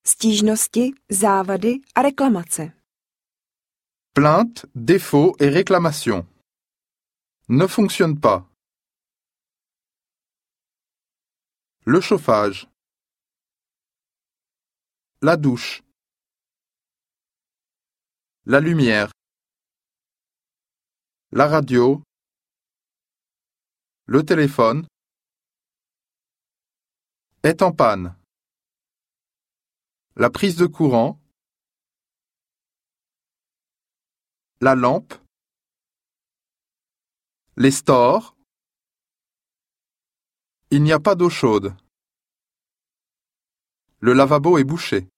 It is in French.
Stížnosti, závady a reklamace. Plainte, défaut et réclamation. Ne fonctionne pas. Le chauffage. La douche. La lumière. La radio. Le téléphone est en panne. La prise de courant. La lampe. Les stores. Il n'y a pas d'eau chaude. Le lavabo est bouché.